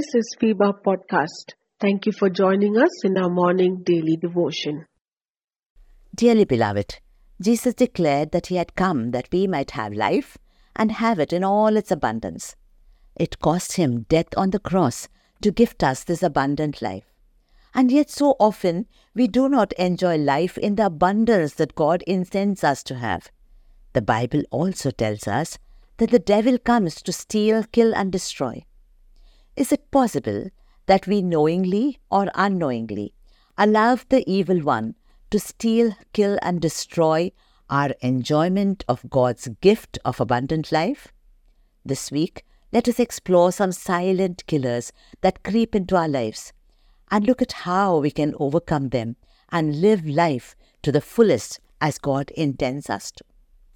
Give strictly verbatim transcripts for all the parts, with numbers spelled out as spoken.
This is FIBA Podcast. Thank you for joining us in our morning daily devotion. Dearly beloved, Jesus declared that he had come that we might have life and have it in all its abundance. It cost him death on the cross to gift us this abundant life. And yet so often we do not enjoy life in the abundance that God intends us to have. The Bible also tells us that the devil comes to steal, kill and destroy. Is it possible that we knowingly or unknowingly allow the evil one to steal, kill and destroy our enjoyment of God's gift of abundant life? This week, let us explore some silent killers that creep into our lives and look at how we can overcome them and live life to the fullest as God intends us to.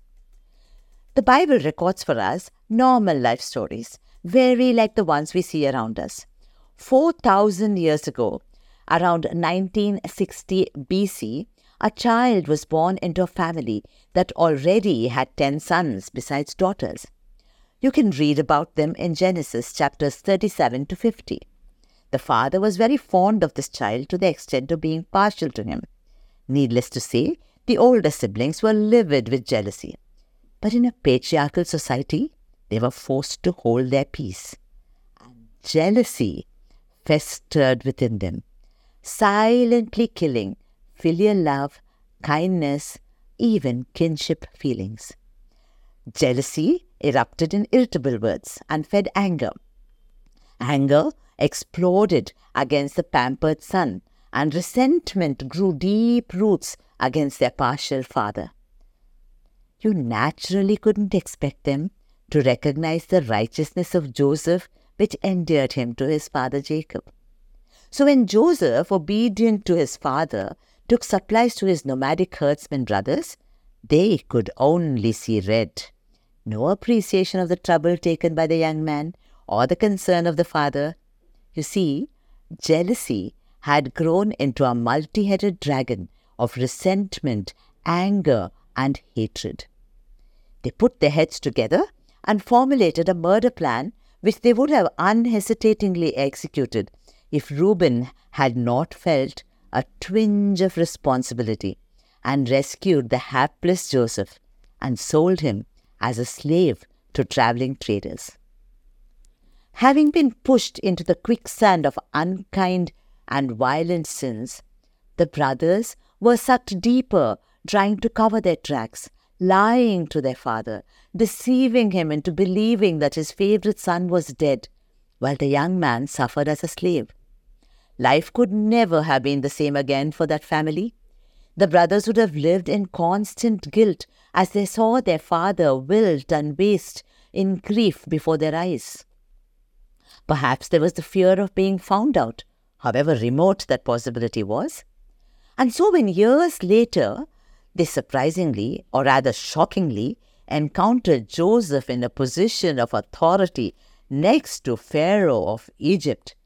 The Bible records for us normal life stories, very like the ones we see around us. four thousand years ago, around nineteen sixty B C, a child was born into a family that already had ten sons besides daughters. You can read about them in Genesis chapters thirty-seven to fifty. The father was very fond of this child to the extent of being partial to him. Needless to say, the older siblings were livid with jealousy. But in a patriarchal society, they were forced to hold their peace. And jealousy festered within them, silently killing filial love, kindness, even kinship feelings. Jealousy erupted in irritable words and fed anger. Anger exploded against the pampered son, and resentment grew deep roots against their partial father. You naturally couldn't expect them to recognize the righteousness of Joseph, which endeared him to his father Jacob. So when Joseph, obedient to his father, took supplies to his nomadic herdsmen brothers, they could only see red. No appreciation of the trouble taken by the young man or the concern of the father. You see, jealousy had grown into a multi-headed dragon of resentment, anger, and hatred. They put their heads together and formulated a murder plan which they would have unhesitatingly executed if Reuben had not felt a twinge of responsibility and rescued the hapless Joseph and sold him as a slave to traveling traders. Having been pushed into the quicksand of unkind and violent sins, the brothers were sucked deeper, trying to cover their tracks, lying to their father, deceiving him into believing that his favorite son was dead, while the young man suffered as a slave. Life could never have been the same again for that family. The brothers would have lived in constant guilt as they saw their father wilt and waste in grief before their eyes. Perhaps there was the fear of being found out, however remote that possibility was. And so when years later, they surprisingly, or rather shockingly, encountered Joseph in a position of authority next to Pharaoh of Egypt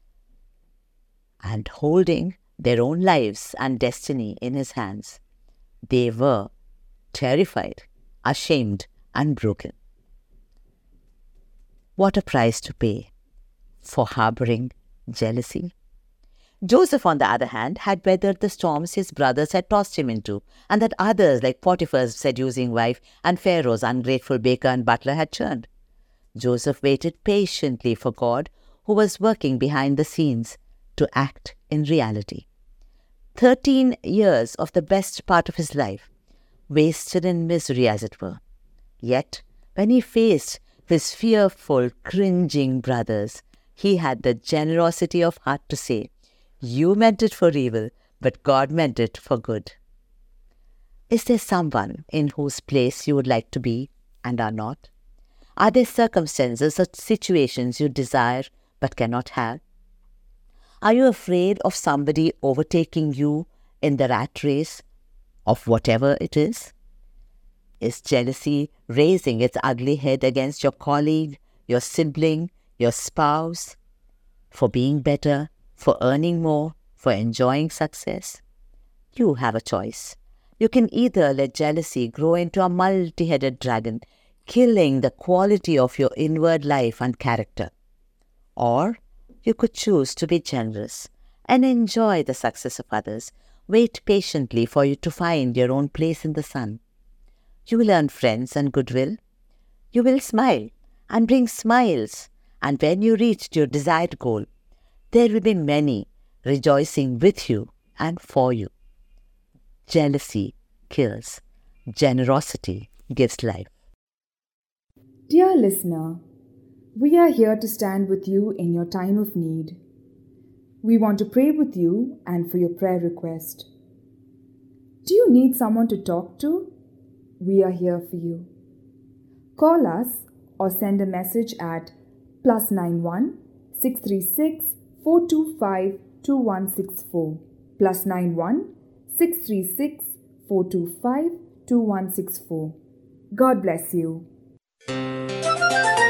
and holding their own lives and destiny in his hands, they were terrified, ashamed, and broken. What a price to pay for harboring jealousy. Joseph, on the other hand, had weathered the storms his brothers had tossed him into, and that others, like Potiphar's seducing wife and Pharaoh's ungrateful baker and butler, had churned. Joseph waited patiently for God, who was working behind the scenes, to act in reality. Thirteen years of the best part of his life, wasted in misery as it were. Yet, when he faced his fearful, cringing brothers, he had the generosity of heart to say, "You meant it for evil, but God meant it for good." Is there someone in whose place you would like to be and are not? Are there circumstances or situations you desire but cannot have? Are you afraid of somebody overtaking you in the rat race of whatever it is? Is jealousy raising its ugly head against your colleague, your sibling, your spouse, for being better, for earning more, for enjoying success? You have a choice. You can either let jealousy grow into a multi-headed dragon, killing the quality of your inward life and character, or You could choose to be generous and enjoy the success of others. Wait patiently for you to find your own place in the sun. You will earn friends and goodwill. You will smile and bring smiles. And when you reach your desired goal, there will be many rejoicing with you and for you. Jealousy kills. Generosity gives life. Dear listener, we are here to stand with you in your time of need. We want to pray with you and for your prayer request. Do you need someone to talk to? We are here for you. Call us or send a message at plus nine one six three six four two five two one six four plus nine one six three six four two five two one six four. God bless you.